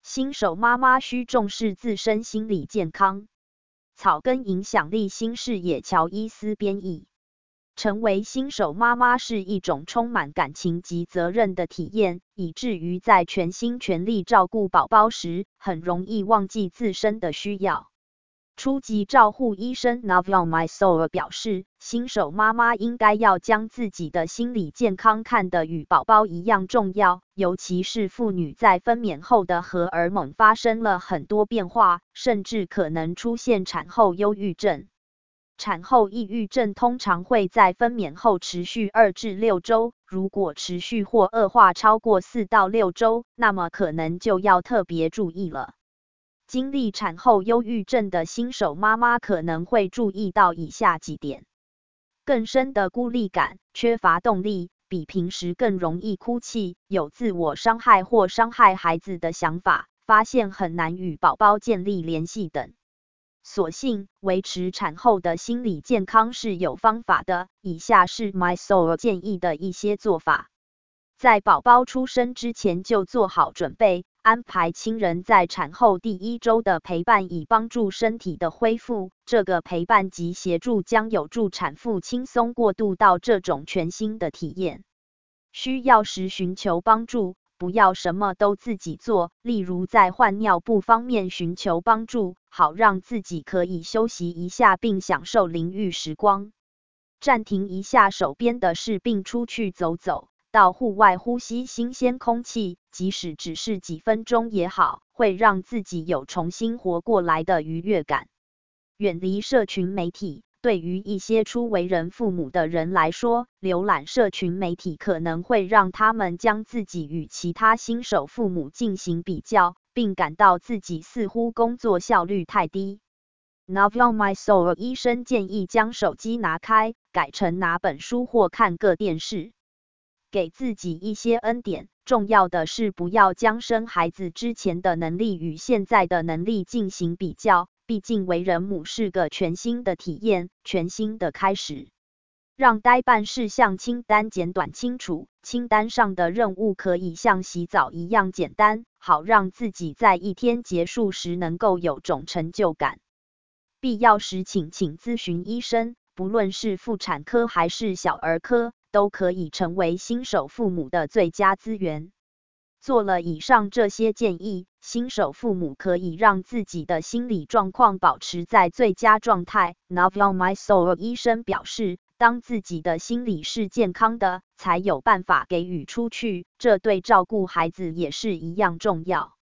新手妈妈需重视自身心理健康。草根影响力新视野乔伊斯编译。成为新手妈妈是一种充满感情及责任的体验，以至于在全心全力照顾宝宝时，很容易忘记自身的需要。初级照护医生 Navion Mysore 表示，新手妈妈应该要将自己的心理健康看得与宝宝一样重要，尤其是妇女在分娩后的荷尔蒙发生了很多变化，甚至可能出现产后忧郁症。产后抑郁症通常会在分娩后持续2至6周，如果持续或恶化超过4到6周，那么可能就要特别注意了。经历产后忧郁症的新手妈妈可能会注意到以下几点：更深的孤立感，缺乏动力，比平时更容易哭泣，有自我伤害或伤害孩子的想法，发现很难与宝宝建立联系等。所幸，维持产后的心理健康是有方法的，以下是 Mysore 建议的一些做法。在宝宝出生之前就做好准备，安排亲人在产后第1周的陪伴，以帮助身体的恢复。这个陪伴及协助将有助产妇轻松过渡到这种全新的体验。需要时寻求帮助，不要什么都自己做，例如在换尿布方面寻求帮助，好让自己可以休息一下并享受淋浴时光。暂停一下手边的事并出去走走，到户外呼吸新鲜空气，即使只是几分钟也好，会让自己有重新活过来的愉悦感。远离社群媒体，对于一些初为人父母的人来说，浏览社群媒体可能会让他们将自己与其他新手父母进行比较，并感到自己似乎工作效率太低。Navion Mysore 医生建议将手机拿开，改成拿本书或看个电视。给自己一些恩典，重要的是不要将生孩子之前的能力与现在的能力进行比较，毕竟为人母是个全新的体验，全新的开始。让待办事项清单简短清楚，清单上的任务可以像洗澡一样简单，好让自己在一天结束时能够有种成就感。必要时请咨询医生，不论是妇产科还是小儿科，都可以成为新手父母的最佳资源。做了以上这些建议，新手父母可以让自己的心理状况保持在最佳状态。Navion Mysore 医生表示，当自己的心理是健康的，才有办法给予出去，这对照顾孩子也是一样重要。